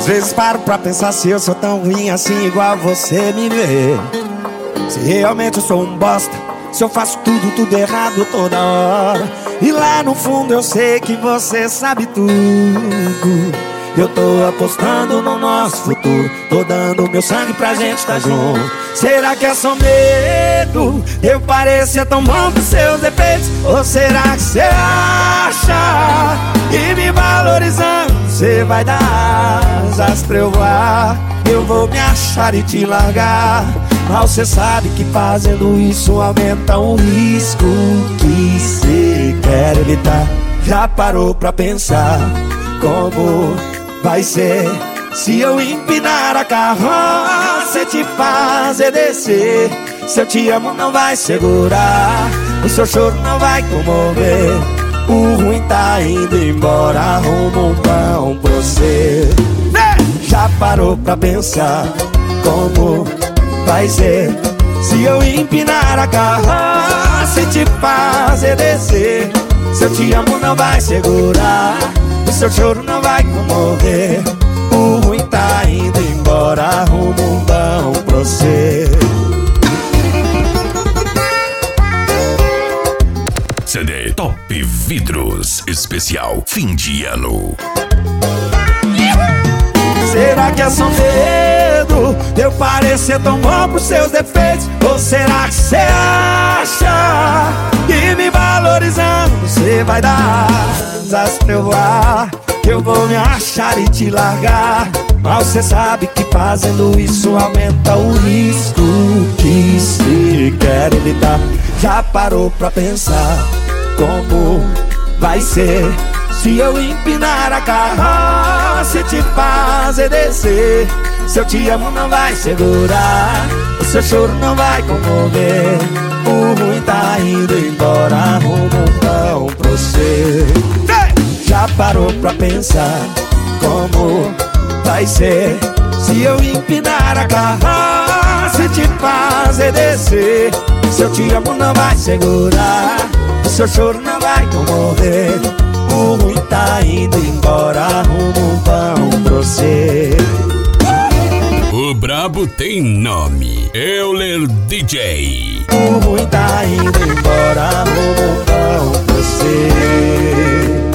Às vezes paro pra pensar se eu sou tão ruim assim igual você me vê. Se realmente eu sou um bosta, se eu faço tudo errado toda hora. E lá no fundo eu sei que você sabe tudo. Eu tô apostando no nosso futuro, tô dando meu sangue pra gente tá junto. Será que é só medo? Eu parecer tão bom pros seus defeitos? Ou será que cê acha que me valorizando cê vai dar asas pra eu voar? Eu vou me achar e te largar, mal cê sabe que fazendo isso aumenta o risco que cê quer evitar. Já parou pra pensar como vai ser se eu empinar a carroça e te fazer descer? Se eu te amo não vai segurar, o seu choro não vai comover. O ruim tá indo embora, arruma um pão pra você. Já parou pra pensar como vai ser se eu empinar a carroça e te fazer descer? Se eu te amo não vai segurar, o seu choro não vai comover. O ruim tá indo embora, arruma um pão pra você. CD Top Vidros especial fim de ano. Será que é só medo de eu parecer tão bom pros seus defeitos? Ou será que cê acha que me valorizando cê vai dar asas pra eu voar? Eu vou me achar e te largar, mal cê sabe que fazendo isso aumenta o risco que cê quer evitar. Já parou pra pensar como vai ser se eu empinar a carroça e te fazer descer? Se eu te amo não vai segurar, o seu choro não vai comover. O ruim tá indo embora, arruma um pão pra você. Já parou pra pensar como vai ser se eu empinar a carroça e te fazer descer? Se eu te amo não vai segurar, o seu choro não vai comover. O ruim tá indo embora, arruma um pão pra você. O brabo tem nome, Euler DJ. O ruim tá indo embora, arruma um pão pra você.